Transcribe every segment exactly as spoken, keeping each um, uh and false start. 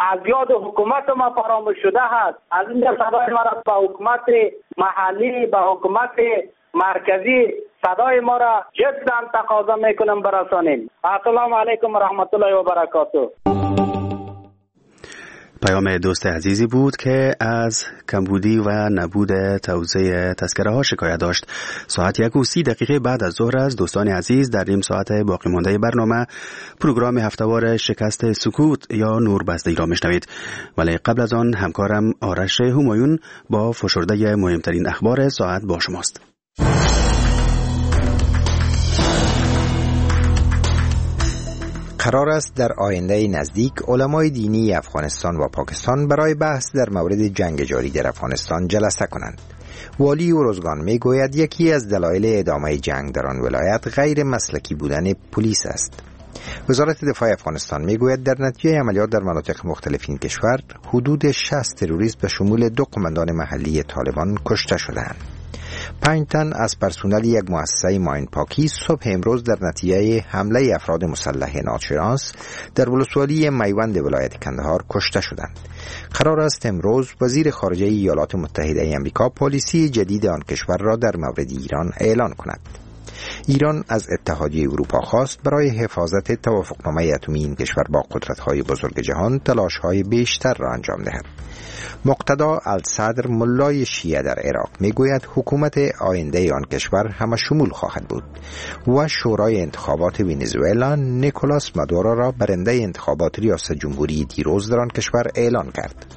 از یاد حکومت ما فراموش شده است. از اینجا صدای ما را به حکومت محلی، به حکومت مرکزی صدای ما را جدا تقاضا میکنم برسانیم. السلام علیکم و رحمت الله و برکاته. پیام دوست عزیزی بود که از کمبودی و نبود توزیع تذکره ها شکایت داشت. ساعت یک و سی دقیقه بعد از ظهر از دوستان عزیز در نیم ساعت باقی مانده برنامه پروگرام هفته‌وار شکست سکوت یا نوربسته ای را میشنوید. ولی قبل از آن همکارم آرش همایون با فشرده مهمترین اخبار ساعت با شماست. قرار است در آینده نزدیک علمای دینی افغانستان و پاکستان برای بحث در مورد جنگ جاری در افغانستان جلسه کنند. والی اروزگان می گوید یکی از دلایل ادامه جنگ در آن ولایت غیر مسلکی بودن پلیس است. وزارت دفاع افغانستان می گوید در نتیجه عملیات در مناطق مختلف این کشور حدود شصت تروریست به شمول دو قماندان محلی طالبان کشته شدند. پنج تن از پرسنل یک مؤسسه ماین پاکی صبح امروز در نتیجه حمله افراد مسلح ناتشرانس در ولسوالی میوند ولایت کندهار کشته شدند. قرار است امروز وزیر خارجه ایالات متحده آمریکا پالیسی جدید آن کشور را در مورد ایران اعلان کند. ایران از اتحادیه اروپا خواست برای حفاظت توافقنامه اتمی این کشور با قدرت‌های بزرگ جهان تلاش‌های بیشتر را انجام دهد. مقتدا الصدر ملای شیعه در عراق میگوید حکومت آینده آن کشور همه شمول خواهد بود و شورای انتخابات ونزوئلا نیکولاس مادورو را برنده انتخابات ریاست جمهوری دیروز در آن کشور اعلان کرد.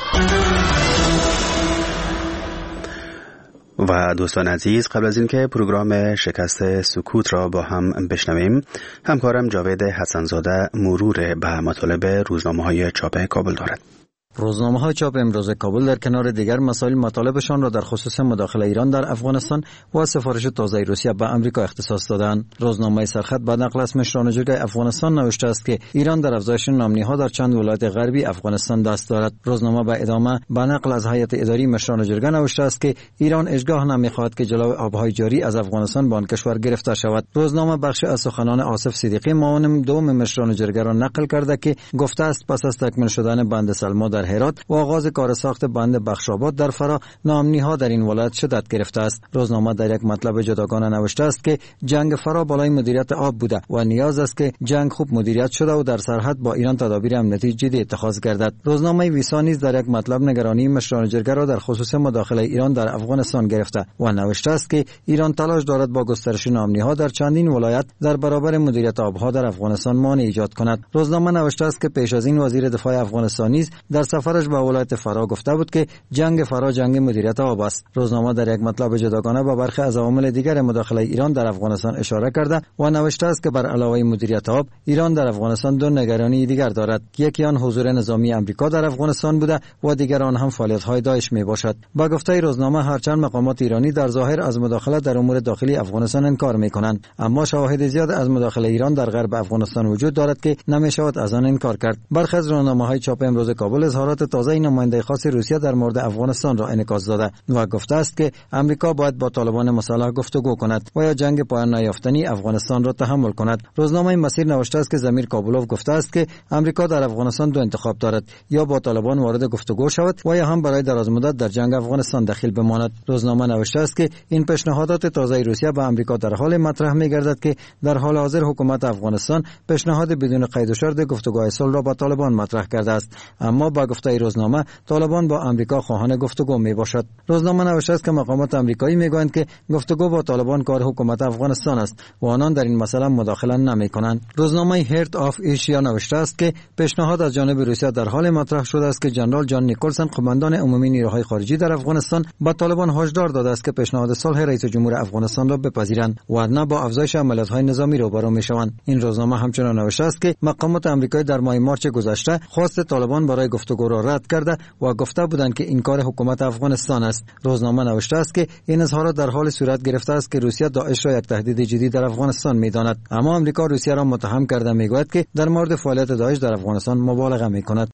و دوستان عزیز، قبل از اینکه پروگرام شکست سکوت را با هم بشنویم، همکارم جاوید حسنزاده مرور به مطالب روزنامه‌های چاپ کابل دارد. روزنامه‌های چاپ امروز کابل در کنار دیگر مسائل مطالبشان را در خصوص مداخله ایران در افغانستان و سفارش تازه روسیه به آمریکا اختصاص دادند. روزنامه سرخط به نقل از مشران جرگه افغانستان نوشته است که ایران در افزایش نامنی‌ها در چند ولایت غربی افغانستان دست دارد. روزنامه به ادامه به نقل از هیئت اداری مشران جرگه نوشته است که ایران هیچگاه نمی‌خواهد که جلوی آب‌های جاری از افغانستان به آن کشور گرفته شود. روزنامه بخش از سخنان آصف صدیقی معاون دوم مشران جرگه را نقل کرده که گفته است پس از تکمیل شدن بند سلما در هرات و آغاز کار ساخت بند بخشاباد در فرا، ناامنی‌ها در این ولایت شدت گرفته است. روزنامه در یک مطلب جداگانه نوشته است که جنگ فرا بالای مدیریت آب بوده و نیاز است که جنگ خوب مدیریت شده و در سرحد با ایران تدابیر امنیتی جدی اتخاذ گردد. روزنامه ویسا نیز در یک مطلب نگرانی مشران جرگه را در خصوص مداخله ایران در افغانستان گرفته و نوشته است که ایران تلاش دارد با گسترش ناامنی‌ها در چندین ولایت در برابر مدیریت آبها در افغانستان مانع ایجاد کند. روزنامه نوشته است که پیش از این وزیر دفاع افغانستان نیز در سفرش به ولایت فرا گفته بود که جنگ فرا جنگ مدیریت آب است. روزنامه در یک مطلب جداگانه به برخی از عوامل دیگر مداخله ایران در افغانستان اشاره کرده و نوشته است که بر علاوه مدیریت آب، ایران در افغانستان دو نگرانی دیگر دارد. یکی آن حضور نظامی آمریکا در افغانستان بوده و دیگر آن هم فعالیت‌های داعش میباشد. با گفته روزنامه هرچند مقامات ایرانی در ظاهر از مداخله در امور داخلی افغانستان انکار میکنند، اما شواهد زیاد از مداخله ایران در غرب افغانستان وجود دارد که نمیشود از آن انکار کرد. برخی از روزنامه‌های چاپ امروز کابل اظهارات تازه نماینده خاص روسیه در مورد افغانستان را انعکاس داده و گفته است که آمریکا باید با طالبان مسلح گفتگو کند و یا جنگ پایان نیافتنی افغانستان را تحمل کند. روزنامه مسیر نوشته است که زمیر کابلوف گفته است که آمریکا در افغانستان دو انتخاب دارد، یا با طالبان وارد گفتگو شود و یا هم برای دراز مدت در جنگ افغانستان دخیل بماند. روزنامه نوشته است که این پیشنهادات تازه روسیه به آمریکا در حال مطرح می‌گردد که در حال حاضر حکومت افغانستان پیشنهاد بدون قید و شرط گفتگوهای صلح را با طالبان مطرح کرده است، اما با گفته روزنامه طالبان با آمریکا خواهان گفتگو می باشد. روزنامه نوشته است که مقامات آمریکایی میگویند که گفتگو با طالبان کار حکومت افغانستان است و آنان در این مسئله مداخله نمی کنند. روزنامه هرت آف ایشیا نوشته است که پیشنهاد از جانب روسیه در حال مطرح شده است که جنرال جان نیکلسن قماندان عمومی نیروهای خارجی در افغانستان با طالبان هشدار داده است که پیشنهاد صلح رئیس جمهور افغانستان را بپذیرند و نه با افزایش عملیات‌های نظامی روبرو میشوند. این روزنامه همچنین نوشته است که مقامات آمریکایی در ماه مارچ گذشته خواست طالبان برای گفتگو را رد کرده و گفته بودند که این کار حکومت افغانستان است. روزنامه نوشته است که این اظهارات در حال صورت گرفته است که روسیه داعش را یک تهدید جدی در افغانستان می‌داند، اما آمریکا روسیه را متهم کرده میگوید که در مورد فعالیت داعش در افغانستان مبالغه می‌کند.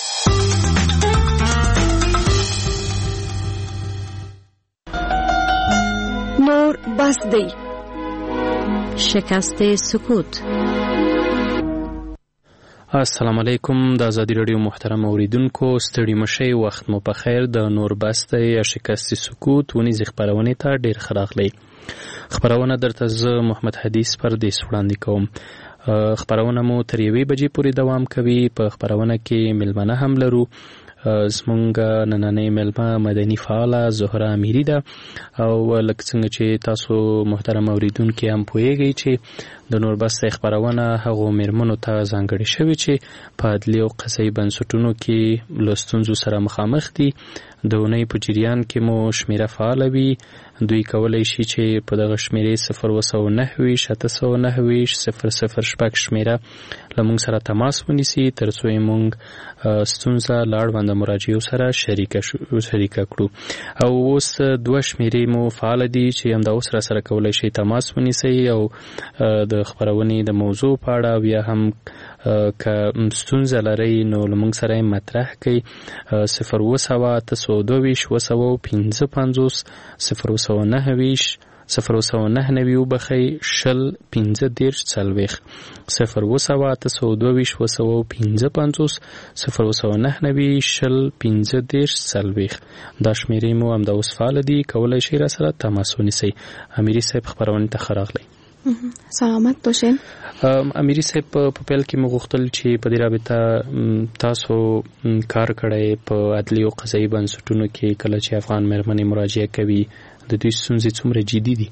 نور بسته شکست سکوت. السلام علیکم. د ازادي رادیو محترم اوریدونکو، ستړي مشئ، وخت مو په خیر. د نور بست یا شکست سکوت ونیزي خبرونه ته ډیر خراغلی. خبرونه درته زه محمد حدیث پر دې وړاندې کوم. خبرونه مو تر یوې بجې پورې دوام کوي. په خبرونه کې ملمنه هم لرو. زمونږ نننۍ ملمه مدني فعاله زهره امیری ده او لکه څنګه چې تاسو محترم اوریدونکي هم پوهیږئ چې د نور بست خبرونه هغو میرمنو ته ځانګړې شوې چې په عدلي او قضایي بنسټونو کې له ستونزو سره مخامخ دي. د اونۍ په جریان کې مو شمیره فعاله وي. دوی کولی شي چې په دغه شمیرې صفر اوه سوه نهه ویشت اته سوه نهه ویشت صفر صفر شپږ شمیره له موږ سره تماس ونیسي تر څو یې موږ ستونزه له اړونده مراجعو سره شریکه شریکه کړو. او اوس دوه شمیرې مو فعاله دي چې همدا اوس را سره کولی شي تماس ونیسئ او د خبرونې د موضوع په اړه بیا هم که ستونزه لرئ نو له موږ سره یې مطرح کړئ. صفر اوه سوه اته سوه دوه ویشت اوه سوه پنځه پنځوس صفر اوه سوه نهه ویشت صفر اوه سوه نهه نوي وبخئ شل پنځه دېرش څلوېښت صفر اوه سوه اته سوه دوه ویشت اوه سوه پنځه پنځوس صفر اوه سوه نهه نوي شل پنځه دېرش څلوېښت. دا شمیرې مو همدا اوس فعاله دي. کولی شئ را سره تماس ونیسئ. امیري صاحب خبرونې ته ښه راغلی. سلامت باشین. امیري صاحب په پیل کې مو غوښتل چې په دې رابطه تاسو کار کړی په عدلي او قضایي بنسټونو کې کله چې افغان مېرمنې مراجعه کوي د دوی ستونزې څومره جدي دي؟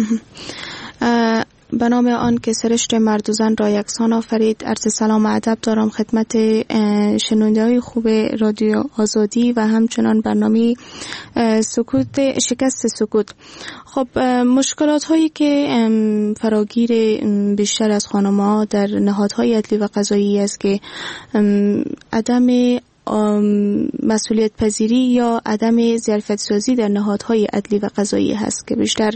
به نام آن که سرشت مرد و زن را یکسان آفرید. عرض سلام و ادب دارم خدمت شنونده‌های خوب رادیو آزادی و همچنان برنامه سکوت شکست سکوت. خب مشکلات هایی که فراگیر بیشتر از خانم‌ها در نهادهای عدلی و قضایی است که عدم مسئولیت پذیری یا عدم ظرفیت سازی در نهادهای عدلی و قضایی هست که بیشتر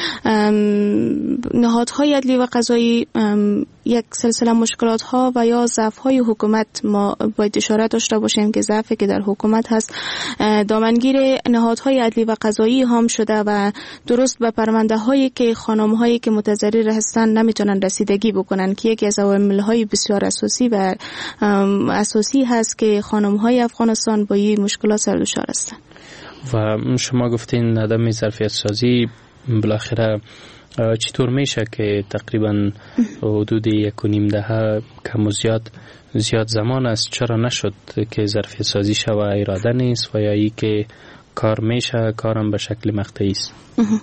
نهادهای عدلی و قضایی یک سلسله مشکلات ها و یا ضعف های حکومت ما باید اشاره داشته باشیم که ضعفی که در حکومت هست دامنگیر نهادهای عدلی و قضایی هم شده و درست به پرونده هایی که خانم هایی که متضرر هستن نمیتونن رسیدگی بکنن که یکی از عوامل های بسیار اساسی و اساسی هست که خانم های افغانستان با این مشکلات سردشار هستند. و شما گفتین عدم ظرفیت سازی بالاخره چطور میشه که تقریبا حدود یک و نیم دهه کم و زیاد زیاد زمان است چرا نشد که ظرفیت سازی شود؟ اراده نیست و یا ای که کار میشه کارم به شکل مقطعی است؟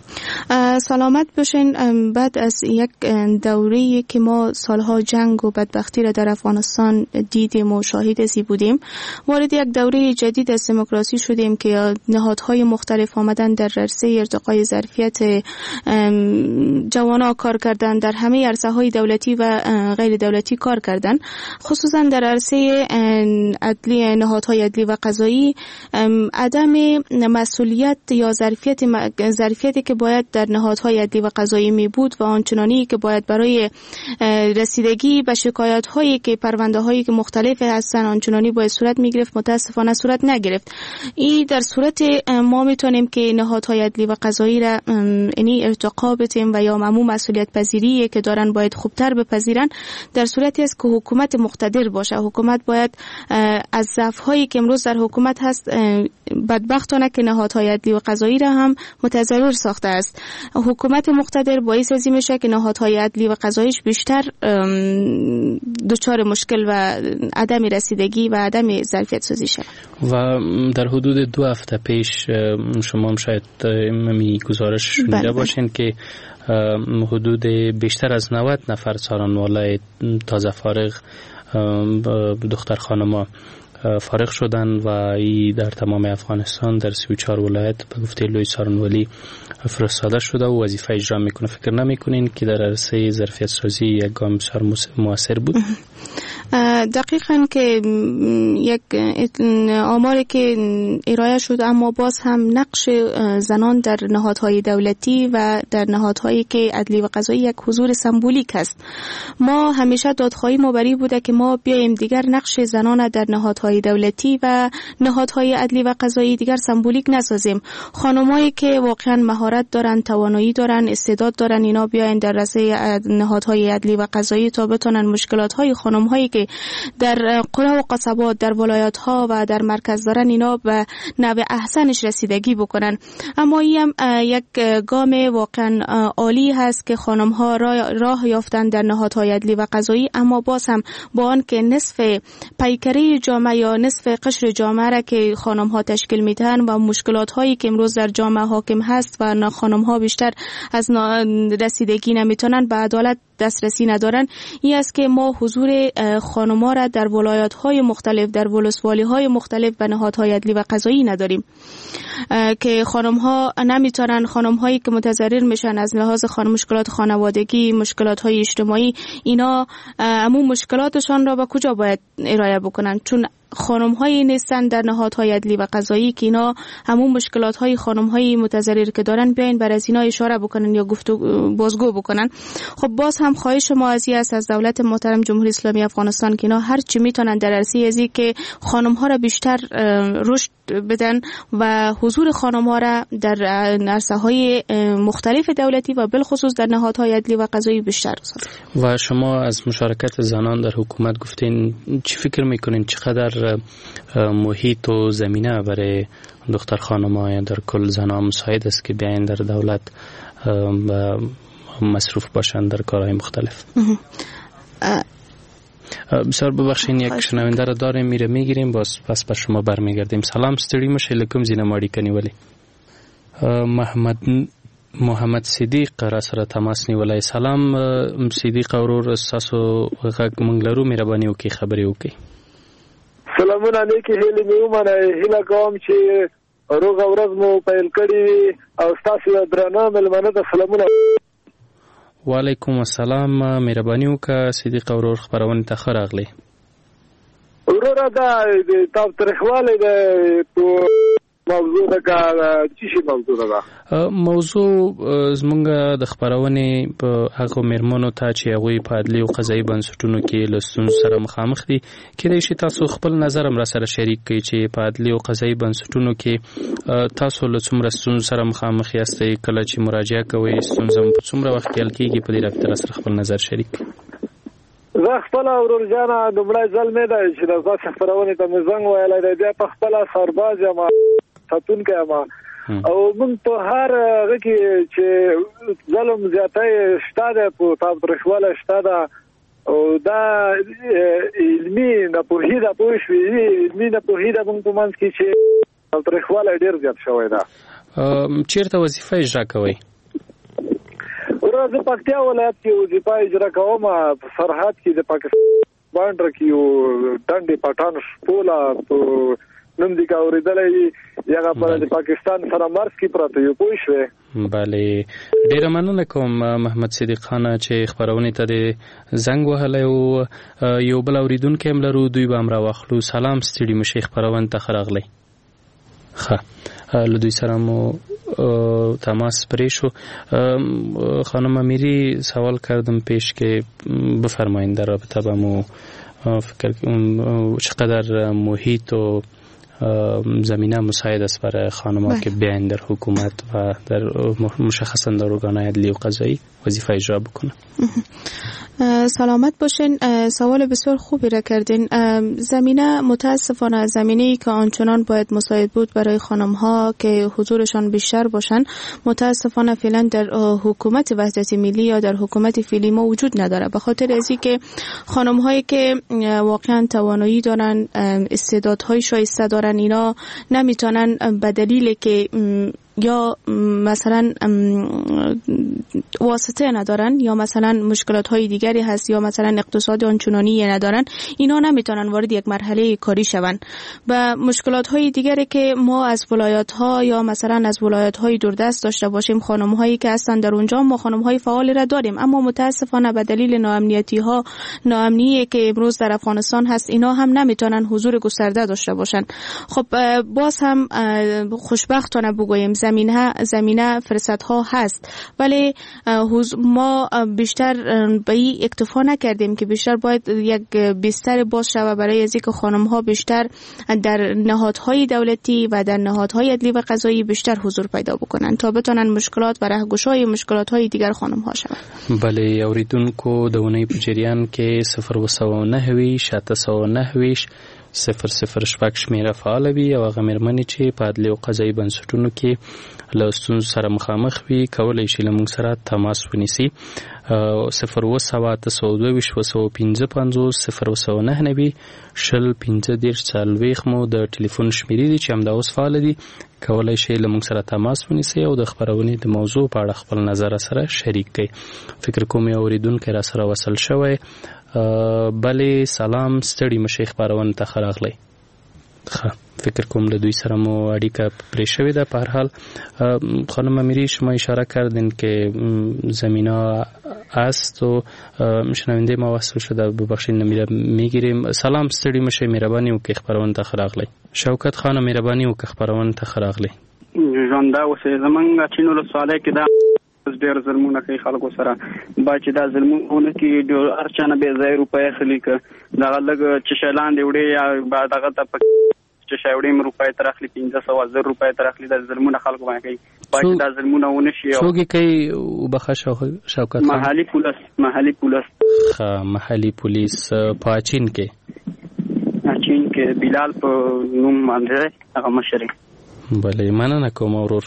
سلامت باشین. بعد از یک دوره‌ای که ما سالها جنگ و بدبختی را در افغانستان دیدیم و شاهد ازی بودیم وارد یک دوره جدید از دموکراسی شدیم که نهادهای مختلف آمدن در عرصه ارتقای ظرفیت جوانا کار کردن، در همه عرصه‌های دولتی و غیر دولتی کار کردن، خصوصا در عرصه عدلی نهادهای عدلی و قضایی عدم مسئولیت یا ظرفیت ظرفیتی که باید در نهادهای عدلی و قضایی می بود و آنچنانی که باید برای رسیدگی به شکایت هایی که پرونده هایی که مختلف هستن آنچنانی باید صورت می گرفت متاسفانه صورت نگرفت. این در صورت ما میتونیم که نهادهای عدلی و قضایی را یعنی ارتقا بدیم و یا عموم مسئولیت پذیری که دارن باید خوبتر بپذیرن در صورتی است که حکومت مقتدر باشه. حکومت باید از ضعف هایی که امروز در حکومت هست بدبختانه که نهادهای عدلی و قضایی را هم متضرر ساخته است. حکومت مقتدر باعث ازی میشه که نهادهای عدلی و قضاییش بیشتر دچار مشکل و عدم رسیدگی و عدم ظرفیت سازی شود. و در حدود دو هفته پیش شما هم شاید می گزارش شنیده باشین که حدود بیشتر از نود نفر سارنوالای تازه فارغ دختر خانما فارغ شدن و ای در تمام افغانستان در سی و چهار ولایت به گفته لوی سارنوالی فرستاده شده و وظیفه اجرا میکنه. فکر نمیکنین که در عرصه ظرفیت سازی یک گام بسیار موثر بود؟ دقیقاً که یک آماری که ارائه شد اما باز هم نقش زنان در نهادهای دولتی و در نهادهایی که عدلی و قضایی یک حضور سمبولیک است. ما همیشه دادخواهی ما بری بوده که ما بیایم دیگر نقش زنان در نهادهای دولتی و نهادهای عدلی و قضایی دیگر سمبولیک نسازیم. خانمایی که واقعاً مهارت دارن، توانایی دارن، استعداد دارن اینا بیاین در رسه نهادهای عدلی و قضایی تا بتونن مشکلات های خانم‌هایی که که در قرى و قصبات در ولایات ها و در مرکز دارن اینا به نوع احسنش رسیدگی بکنن. اما این هم یک گام واقعا عالی هست که خانم ها راه یافتن در نهادهای عدلی و قضایی، اما باز هم با آن که نصف پیکره جامعه یا نصف قشر جامعه را که خانم ها تشکیل میدن و مشکلات هایی که امروز در جامعه حاکم هست و خانم ها بیشتر از رسیدگی نمیتونن به عدالت دسترسی ندارن، این است که ما حضور خانم ها را در ولایات های مختلف در ولسوالی های مختلف به نهادهای عدلی و قضایی نداریم که خانم ها نمیتونن، خانم هایی که متضرر میشن از لحاظ خانم مشکلات خانوادگی، مشکلات های اجتماعی، اینا همون مشکلاتشان را به کجا باید ارائه بکنن؟ چون خانم هایی نیستن در نهادهای عدلی و قضایی که اینا همون مشکلات های خانم های متضرر که دارن بیاین بر از اینا اشاره بکنن یا گفتگو بازگو بکنن. خب باز هم خواهش ما از است از دولت محترم جمهوری اسلامی افغانستان که اینا هر چی میتونن در عرصه ازی که خانم ها را بیشتر رشد بدن و حضور خانم ها را در عرصه های مختلف دولتی و بالخصوص در نهادهای عدلی و قضایی بیشتر سازن. و شما از مشارکت زنان در حکومت گفتین، چی فکر میکنین چقدر محیط و زمینه برای دختر خانم‌ها یا در کل زنان مساعد است که بیاین در دولت مصروف باشند در کارهای مختلف؟ بسیار ببخشین، یک شنونده را داریم میره میگیریم، باز پس بر شما برمیگردیم. سلام، ستړي مشه، لکم زینه ماړی کنی ولی محمد محمد صدیق را سره تماس نیولای. سلام صدیق ورور، تاسو غږ مونږ لرو، مهرباني وکړئ خبرې وکړئ. سلامونه نیکی هیلې مې ومنه، هیله کوم چې روغه ورځ مو پیل کړي او ستاسو درنه مېلمانه ته سلامونه. وعلیکم السلام، مهرباني وکړه صدیق ورور، خبرونه ته ښه راغلی. وروره دا د تاوتریخوالی د موضوع ده که څه شي موضوع ده؟ موضوع زمونږ د خپرونې په هغو مېرمنو ته چې هغوی په عدلي او قضایي بنسټونو کې له ستونزو سره مخامخ دي، کیدای شي تاسو خپل نظر هم راسره شریک کړئ چې په عدلي او قضایي بنسټونو کې تاسو له څومره ستونزو سره مخامخ یاستئ، کله چې مراجعه کوئ ستونزه په څومره وخت کې حل کېږي، په دې رابطه راسره خپل نظر شریک کړئ. زه خپله ورور جانه لومړی ځل مې دی چې د داسې خپرونې ته مې زنګ ویلی دی، بیا په خپله سرباز یم، ساتونکی یم او موږ په هر هغه کې چې ظلم زیاتی شته دی، په تاوتریخوالی شته ده او دا علمي ناپوهي ده، پوه شوې، علمي ناپوهي ده موږ په منځ کې چې تاوتریخوالی ډېر زیات شوی ده. چېرته وظیفه اجرا کوئ؟ ورځ زه پکتیا ولایت کې وظیفه اجرا کوم، په سرحد کې د پاکستان بانډر کې یو ډنډې پټان شپوله په نوم دي که اورېدلی هغه په د پاکستان سره مرز کې پراته یو، پوه شوې؟ بله، ډېره مننه کوم محمد صدیق خانه چې خپرونې ته د زنګ وهلی و. یو بل اورېدونکی هم لرو، دوی به هم راواخلو. سلام، ستړي مشئ، خپرونې ته ښه راغلی. ښه، له دوی سره مو تماس پری شو. خانم امیری سوال کردم پیش که بفرمایید در رابطه با مو فکر چقدر محیط و زمینه مساعد است برای خانم‌ها که بیاین در حکومت و در مشخصا در ارگان‌های عدلی و قضایی وظیفه اجرا بکنن. سلامت باشین. سوال بسیار خوبی را کردین. زمینه متاسفانه زمینه‌ای که آنچنان باید مساعد بود برای خانم‌ها که حضورشان بیشتر باشن، متاسفانه فعلا در حکومت وحدت ملی یا در حکومت فعلی ما وجود نداره، به خاطر از اینکه خانم‌هایی که واقعا توانایی دارن، استعدادهای شایسته دارن، اینا نمیتونن به دلیل که یا مثلا واسطه ندارن یا مثلا مشکلات های دیگری هست یا مثلا اقتصاد آنچنانی ندارن، اینا نمیتونن وارد یک مرحله کاری شون. و مشکلات های دیگری که ما از ولایات ها یا مثلا از ولایات های دوردست داشته باشیم، خانم هایی که هستن در اونجا، ما خانم های فعال را داریم، اما متاسفانه به دلیل ناامنیتی ها ناامنی که امروز در افغانستان هست، اینا هم نمیتونن حضور گسترده داشته باشن. خب باز هم خوشبختانه بگوییم زمینه زمینه فرصت ها هست، ولی ما بیشتر به این اکتفا نکردیم که بیشتر باید یک بستر باز شود برای از اینکه خانم ها بیشتر در نهادهای دولتی و در نهادهای عدلی و قضایی بیشتر حضور پیدا بکنن تا بتونن مشکلات و رهگشای مشکلات های دیگر خانم ها شود. بله، اوریدونکو د اونۍ په جریان کې صفر و سوه نهه ویشت اته سوه نهه ویشت صفر صفر شپږ شمیره فعال وي او هغه مېرمنې چې په عدلي او قضایي بنسټونو کې له ستونزو سره مخامخ وي کولی شي له موږ سره تماس ونیسي. صفر و سوه اته سوه دوه ویشت و سوه پنځه پنځوس صفر و سوه نهه نوي شل پنځه دېرش څلوېښت مو د ټلیفون شمیرې دي چې همدا اوس فعال دي. کولی شي له موږ سره تماس ونیسي او د خپرونې د موضوع په اړه خپل نظر سره شریک کړي. فکر کوم یو اوریدونکی را سره وصل شوی. بله، سلام، ستړي مشي خبرونه ته ښه راغلی. ښه، فکر کوم له دوی سره مو اړیکه پرې شوې ده. په هر حال خانم امیری، شما اشاره کردین که زمینه است و شنونده ما وصل شده، ببخشید نمیره میگیریم. سلام، ستړي مشي، مهرباني وکړئ خبرونه ته ښه راغلی. شوکت خان، مهرباني وکړئ خبرونه ته ښه راغلی. ژوند اوسې زمونږ چینو له سواله کې دا ډېر ظلمونه کوي خلکو سره، با چې دا ظلمونه کوي ډېر هر چا نه بې ځایه روپۍ اخلي، که دغه لږ چشی لاندې وړې یا دغه ته په چشی وړې م روپۍ تر اخلي، پنځه سوه زر روپۍ تر اخلي. دا ظلمونه خلکو باندې کوي، با چې دا ظلمونه ونه شي. څوک یې کوي وبخښه شوکت خان؟ محلي پولیس. محلي پولیس ښه، محلي پولیس په اچین کې اچین کې بلال په نوم باندې هغه مشر. بله، مننه کوم ورور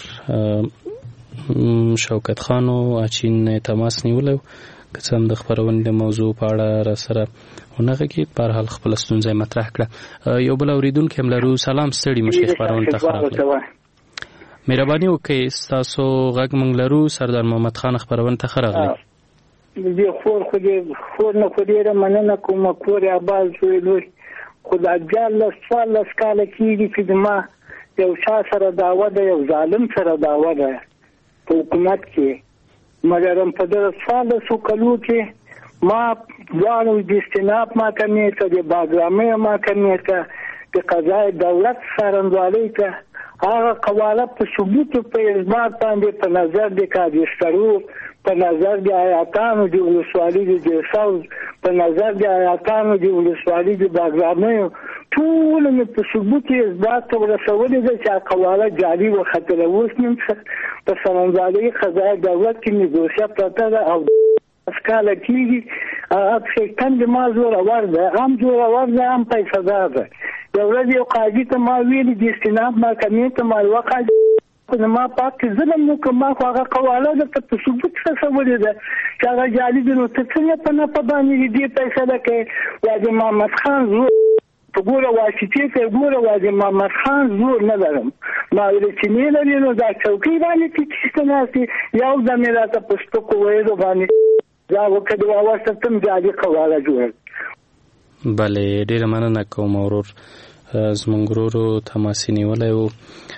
شوکت خان او اچین تماس نیولو که څه هم د خپرونې د موضوع په اړه را سره ونه غږېد. په هر حال خپله ستونزه یې مطرح کړه. یو بل اورېدونکی هم لرو. سلام، ستړي مشي خپرونې ته ښه راغلی. مهرباني وکړئ، ستاسو غږ موږ لرو. سردار محمد خان خپرونې ته ښه راغلی. دې خور خو دې خور نه خو ډېره مننه کوم، کور یې اباد شوی لوی، خو دا دیارلس څوارلس کاله کېږي چې زما یو چا سره دعوه ده، یو ظالم سره دعوه ده په حکومت کې. مګر په دغه څوارلسو کلو کې ما دواړو د استناب محکمې ته، د باغرامۍ محکمې ته، د قضای دولت څارنوالۍ ته هغه قواله په ثبوتو په اثبات باندې په نظر د کاږدسترو، په نظر د آیاتانو د ولسوالۍ د جیساوز، په نظر د آیاتانو د ولسوالۍ د باغرامۍ، ټول مې په ثبوت اثبات ته ورسولې ده چې قواله جعلي وختله. اوس نن په څارنوالۍ قضای دولت کې مې دوسیه پرته ده او اسکاله کېږي. هغه کندې ما زورور ده، هم زورور ده، هم پیسه دار ده. یو ورځ یو قاضي ته ما ویلي، د استناب محکمې ته ما یوه قاضي ما پاک ظلم وکړ، ما خو هغه قواله درته په ثبوت رسولې ده چې هغه جعلي ده. نو ته څنګه په نفع باندې دې فیصله کوې؟ واجب محمد خان زور په ګوره واسطې ته ګوره، واجب محمد خان زور نه لرم. ما ویل چې نه لري نو دا چوکۍ باندې چې ناستې یو دم یې راته په سپکو ویلو باندې دا وکړې واوسته تم جعلي قواله جوړ. بله، ډېره مننه کوم ورور. زموږ ورور تماس نیولی و.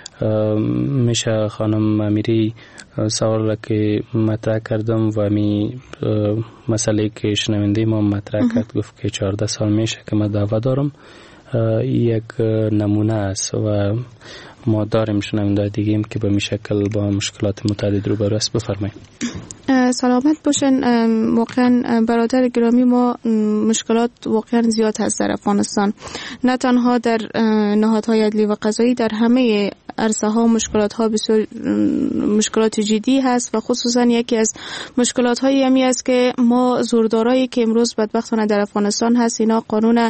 میشه خانم امیری سوال را که مطرح کردم و می مسئله که شنونده ما مطرح کرد، گفت که چهارده سال میشه که من دعوه دارم. یک نمونه است و ما داریم شنونده دیگه ایم که به می شکل با مشکلات متعدد روبرو است. بفرمایید. سلامت باشن. واقعا برادر گرامی، ما مشکلات واقعا زیاد هست در افغانستان، نه تنها در نهادهای عدلی و قضایی، در همه عرصه ها مشکلات ها بسیار مشکلات جدی هست و خصوصا یکی از مشکلات هایی همی است که ما زوردارایی که امروز بدبختانه در افغانستان هست، اینا قانون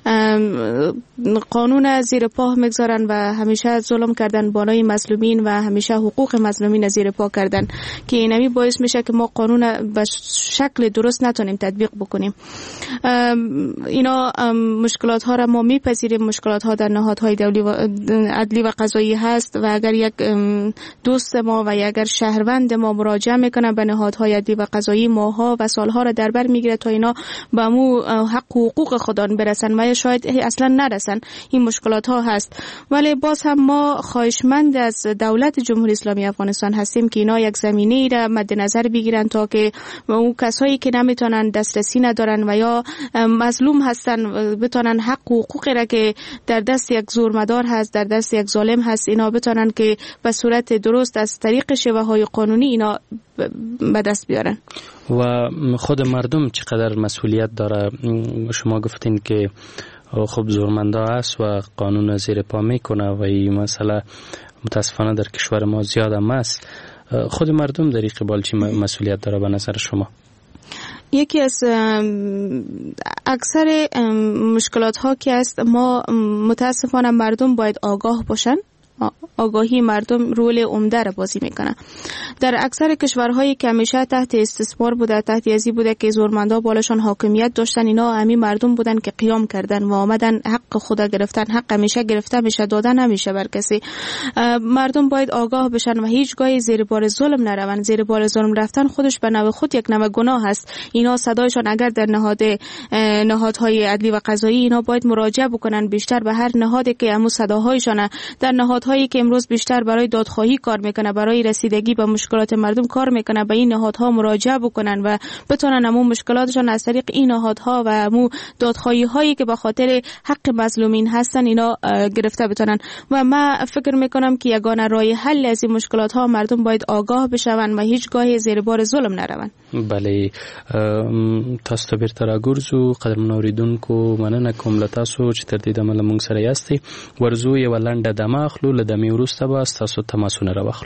قانون زیر پا میگذارن و همیشه ظلم کردن بالای مظلومین و همیشه حقوق مظلومین زیر پا کردن که اینمی باعث میشه که ما قانون به شکل درست نتونیم تطبیق بکنیم. اینا مشکلات ها را ما میپذیریم. مشکلات ها در نهادهای عدلی و قضایی هست و اگر یک دوست ما و اگر شهروند ما مراجعه میکنه به نهادهای عدلی و قضایی، ماها و سالها را در بر میگیره تا اینا به مو حق و حقوق خودان برسن و شاید اصلا نرسن. این مشکلات ها هست، ولی باز هم ما خواهشمند از دولت جمهوری اسلامی افغانستان هستیم که اینا یک زمینه را مد نظر بگیرن تا که اون کسایی که نمیتونن دسترسی ندارن و یا مظلوم هستن بتونن حق و حقوقی را که در دست یک زورمدار هست، در دست یک ظالم هست، اینا اینا بتونن که به صورت درست از طریق شیوه های قانونی اینا به دست بیارن. و خود مردم چقدر مسئولیت داره؟ شما گفتین که خب زورمندا است و قانون زیر پا میکنه و این مسئله متاسفانه در کشور ما زیاد هم است. خود مردم در این قبال چی مسئولیت داره به نظر شما؟ یکی از اکثر مشکلات ها که است، ما متاسفانه مردم باید آگاه باشن. آگاهی مردم رول عمده را بازی میکنه. در اکثر کشورهایی که همیشه تحت استثمار بوده، تحت یزی بوده که زورمندا بالاشان حاکمیت داشتن، اینا همین مردم بودن که قیام کردن و آمدن حق خدا گرفتن. حق همیشه گرفته میشه، داده نمیشه بر کسی. مردم باید آگاه بشن و هیچگاه زیر بار ظلم نروند. زیر بار ظلم رفتن خودش به نوع خود یک نوع گناه است. اینا صدایشان اگر در نهاد نهادهای عدلی و قضایی، اینا باید مراجعه بکنن بیشتر به هر نهادی که همون صداهایشان در نهادهایی که امروز بیشتر برای دادخواهی کار میکنه، برای رسیدگی به مشکلات مردم کار میکنه، به این نهادها مراجعه بکنن و بتونن همون مشکلاتشان از طریق این نهادها و همون دادخواهی هایی که به خاطر حق مظلومین هستن اینا گرفته بتونن. و من فکر میکنم که یگانه راه حل از این مشکلات ها مردم باید آگاه بشون و هیچگاه زیر بار ظلم نروند. بله، تاسو ته بیرته راګرځو. قدرمن اوریدونکو، مننه کوم له تاسو چې تر دې دمه له موږ سره یاستئ. ورځو یوه لنډه دمه اخلو، له دمې وروسته به ستاسو تماسونه راواخلو.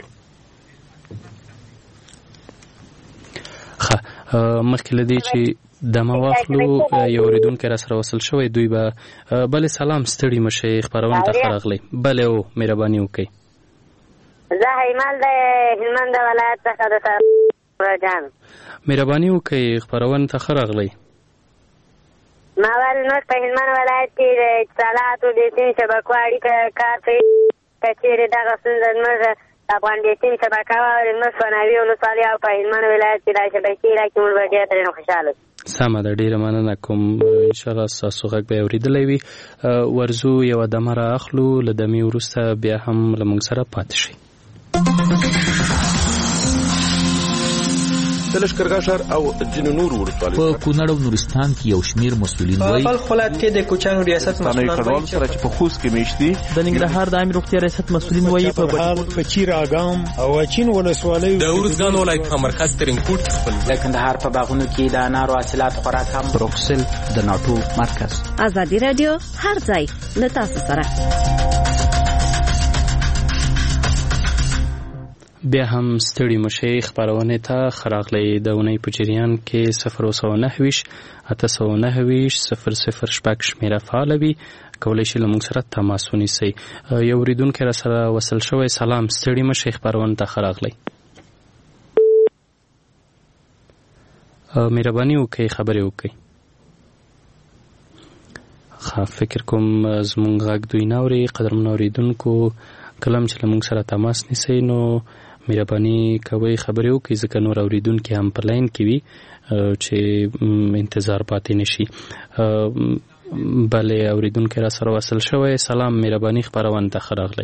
ښه، مخکې له دې چې دمه واخلو، یو اوریدونکی را سره وصل شوی، دوی به بلې سلام، ستړي مشئ، خپرونې ته ښه راغلی. بلې او مهرباني وکړئ. زه هیمل د هلمند ولایت څخه د جان مهرباني وکړئ، خپرونې ته ښه راغلی. ما ویل موږ په هلمند ولایت کې د اتصالاتو د سیم شبکو اړیکه کار کوي. که چېرې دغه ستونزه زموږ د افغان د سیم شبکه واورې، زموږ په ناوې ولسوالۍ او په هلمند ولایت کې دا شبکې راکړي، موږ به ډېر ترې خوشحاله شو. سمه ده، ډېره مننه کوم. انشاءالله ستاسو غږ به یې اورېدلی وي. ورځو یوه دمه را اخلو، له دمې وروسته بیا هم له موږ سره پاتې شئ. د لښکرګاه ښار او ځینو نورو ولسوالیو په کونړ او نورستان کې یو شمېر مسؤلین وایي په خپل ولایت کې د کوچیانو ریاست مسؤلین وایي سره چې په خوست کې میشتي. د ننګرهار د عامه روغتیا ریاست مسؤلین وایي په بهال په چیر اګام او اچین ولسوالیو. د اورزګان ولایت په مرکز ترینکوټ خپل د کندهار په باغونو کې د انارو حاصلات خوراک هم. بروکسل د ناټو مرکز. ازادي رادیو هر ځای د تاسو سره. بیا هم ستړي مشئ، خپرونې ته ښه راغلی. د اونۍ په جریان کې صفر اوه سوه نهه ویشت اته سوه نهه ویشت صفر صفر شپږ شمېره فعاله وي، کولی شئ له موږ سره تماس ونیسئ. یو اورېدونکی را سره وصل شوی. سلام، ستړي مشئ، خپرونې ته ښه راغلی. مهرباني وکړئ، خبرې وکړئ. ښه، فکر کوم زموږ غږ دوی نه اوري. قدرمنو اورېدونکو، کله چې له موږ سره تماس نیسئ نو مهرباني کوئ خبرې وکړئ، ځکه نور اورېدونکي هم په لاین کې وي چې انتظار پاتې نشي. بلې اورېدونکی را سره وصل شوی. سلام، مهرباني خپرونې ته ښه راغلی.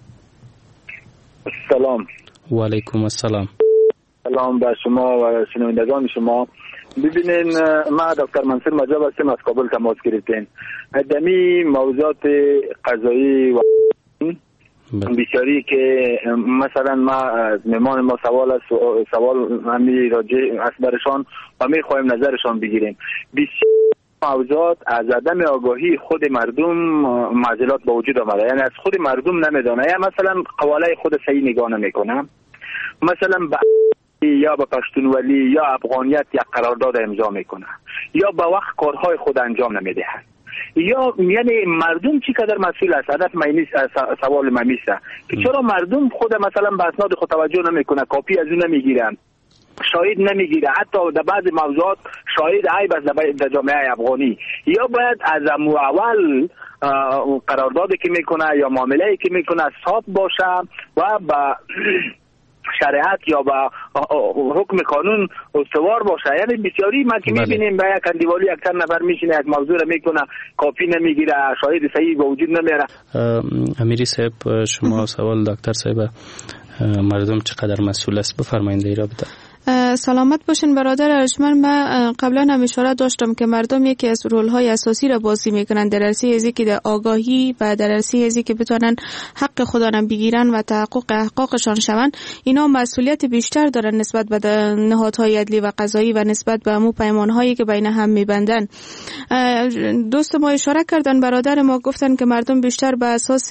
سلام. وعلیکم السلام. سلام به شما و شنوندگان شما. ببینین، ما دکتر منصور مجاب هستم، از کابل تماس گرفتین. دمی موضوعات قضایی و بسیاری که مثلا ما مهمان ما سوال است، سوال همی راجع است برشان و می خواهیم نظرشان بگیریم. بسیاری موضوعات از عدم آگاهی خود مردم معضلات با وجود آمده، یعنی از خود مردم نمیدانه، یا مثلا قواله خود صحیح نگاه نمیکنه، مثلا با یا به پشتونولی یا افغانیت یک قرارداد امضا میکنه، یا به وقت کارهای خود انجام نمیدهد، یا یعنی مردم چی قدر مسئول است. هدف مینیست، سوال مینیست که چرا مردم خود مثلا به اسناد خود توجه نمیکنه، کاپی از اون نمیگیرن، شاهد نمیگیره، حتی در بعض موضوعات شاهد عیب است در جامعه افغانی. یا باید از اول قراردادی که میکنه یا معامله‌ای که میکنه ثابت باشه و با شریعت یا با حکم قانون استوار باشه. یعنی بسیاری ما که میبینیم به یک اندیوالی اکثر نفر میشینه یک موضوع رو میکنه، کاپی نمیگیره، شاهد صحیح به وجود نمیاره. امیری صاحب، شما سوال دکتر صاحب، مردم چقدر مسئول است؟ بفرمایید در رابطه. سلامت باشین برادر ارجمند. من قبلا هم اشاره داشتم که مردم یکی از رول‌های اساسی را بازی میکنن در عرصه ازی که در آگاهی و در عرصه ازی که بتونن حق خودشان بگیرن و تحقق حقوقشان شون. اینا مسئولیت بیشتر دارن نسبت به نهادهای عدلی و قضایی و نسبت به امو پیمانهایی که بین هم میبندن. دوست ما اشاره کردن، برادر ما گفتن که مردم بیشتر به اساس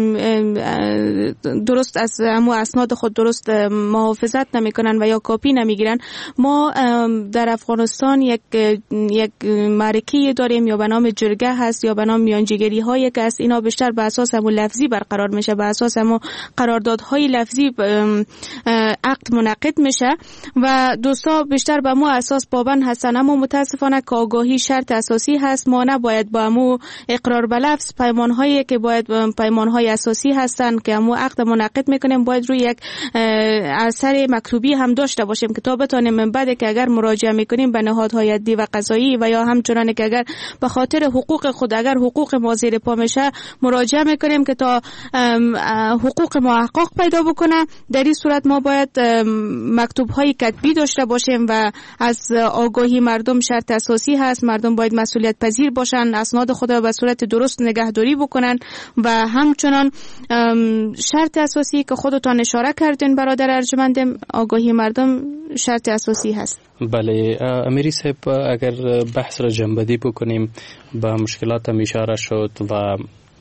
درست از امو اسناد خود درست محافظت نمیکنن و یا کاپی نمیگیرن. ما در افغانستان یک یک معرکه داریم یا به نام جرگه هست یا به نام میانجیگری های که است. اینا بیشتر به اساس همون لفظی برقرار میشه، به اساس همون قراردادهای لفظی عقد منعقد میشه و دوستا بیشتر به مو اساس پابند هستن. اما متاسفانه که آگاهی شرط اساسی هست، ما نباید با مو اقرار به لفظ پیمانهایی که باید پیمانهای اساسی هستن که مو عقد منعقد میکنیم باید روی یک اثر مکتوبی هم داشته باشیم که تا بتونیم من بعد که اگر مراجعه میکنیم به نهادهای عدلی و قضایی و یا همچنان که اگر به خاطر حقوق خود اگر حقوق ما زیر پا میشه مراجعه میکنیم که تا حقوق محقق پیدا بکنه. در این صورت ما باید مکتوب های کتبی داشته باشیم و از آگاهی مردم شرط اساسی هست. مردم باید مسئولیت پذیر باشن، اسناد خود را به صورت درست نگهداری بکنن و همچنان شرط اساسی که خودتان اشاره کردین برادر ارجمند، آگاهی مردم شرط اساسی هست. بله امیری صاحب، اگر بحث را جنبندی بکنیم به مشکلات هم اشاره شد و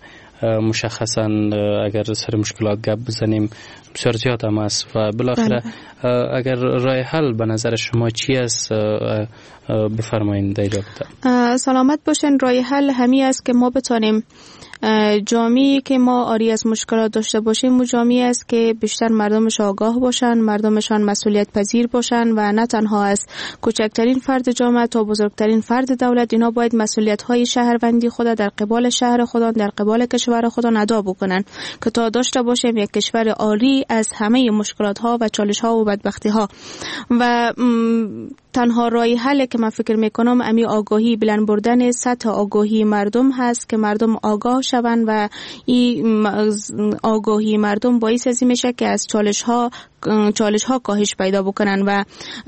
مشخصا اگر سر مشکلات گپ بزنیم بسیار زیاد هم است و بالاخره اگر راه حل به نظر شما چی است بفرمایید در رابطه. سلامت باشین. راه حل همین است که ما بتونیم جامعه‌ای که ما آری از مشکلات داشته باشیم و جامعه‌ای است که بیشتر مردمش آگاه باشن، مردمشان مسئولیت پذیر باشن و نه تنها از کوچکترین فرد جامعه تا بزرگترین فرد دولت اینا باید مسئولیت‌های شهروندی خود در قبال شهر خودان در قبال کشور خودان ادا بکنن که تا داشته باشیم یک کشور آری از همه مشکلات‌ها و چالش‌ها و بدبختی‌ها. و تنها راه حل که من فکر میکنم امی آگاهی، بلند بردن سطح آگاهی مردم هست که مردم آگاه شوند و این آگاهی مردم باعث ازی میشه که از چالش ها چالش ها کاهش پیدا بکنن و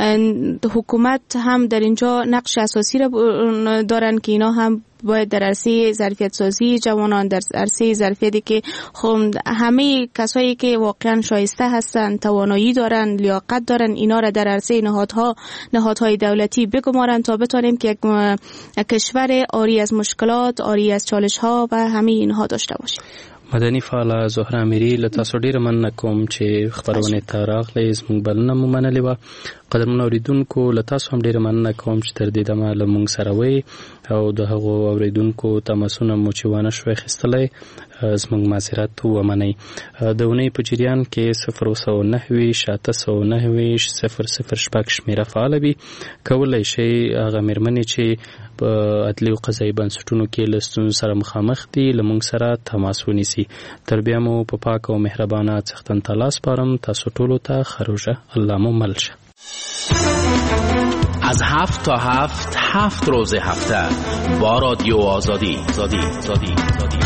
حکومت هم در اینجا نقش اساسی را دارن که اینا هم باید در عرصه ظرفیت سازی جوانان، در عرصه ظرفیتی که همه کسایی که واقعا شایسته هستن، توانایی دارن، لیاقت دارن، اینا را در عرصه نهادها نهادهای دولتی بگمارن تا بتونیم که یک کشور آری از مشکلات، آری از چالش ها و همه اینها داشته باشیم. مدني فعاله زهره امیری له تاسو ډیره مننه کوم چې خبرونه ته راغلې، زموږ بلنه مو منلې وه. قدرمنو اوریدونکو له تاسو هم ډیره مننه کوم چې تر دې دمه له موږ سره وئ او د هغو اوریدونکو تماسونه مو چې ونه شوی اخیستلی زموږ معذرت ومنئ. د اونۍ په جریان کې صفر سوه نهه ویشت اته سوه نهه ویشت صفر صفر شپږ شمېره فعاله وي. کولی شئ هغه مېرمنې چې په عدلي او قضایي بنسټونو کې له ستونزو سره مخامخ دي له موږ سره تماس ونیسي. تر بیا مو په پاک او مهربانه څښتن ته لاس سپارم. تاسو ټولو ته ښه روژه. الله مو مل شه. از هفت تا هفت هفت روز هفته با رادیو آزادی آزادی آزادی آزادی.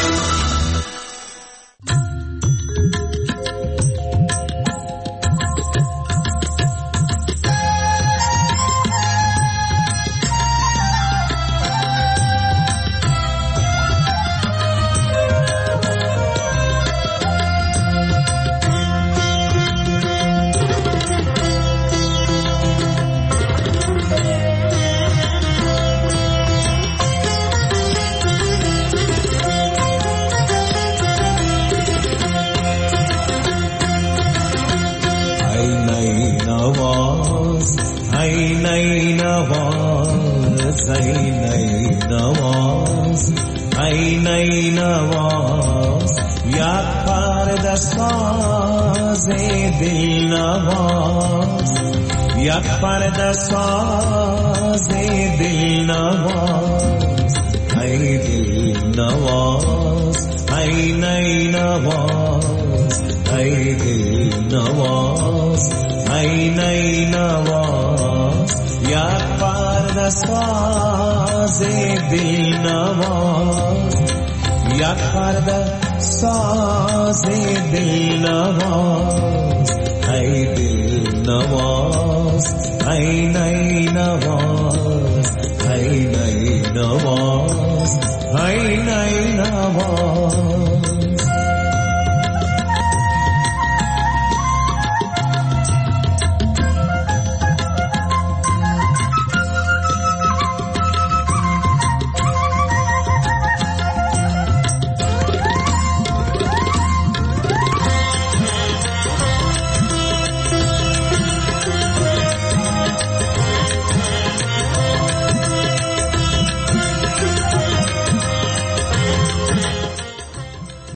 Hey, Dil Nawaz, عین عین